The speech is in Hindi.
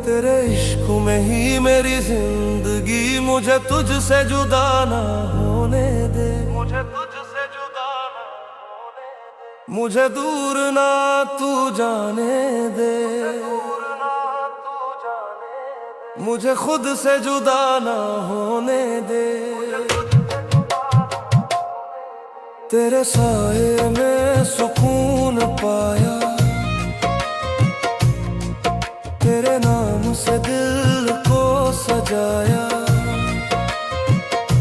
तेरे इश्क में ही मेरी जिंदगी, मुझे तुझसे जुदा ना होने दे, मुझे तुझसे जुदा ना होने दे, मुझे दूर ना तू जाने दे, मुझे खुद से जुदा ना होने दे। तेरे साए में सुकून पाया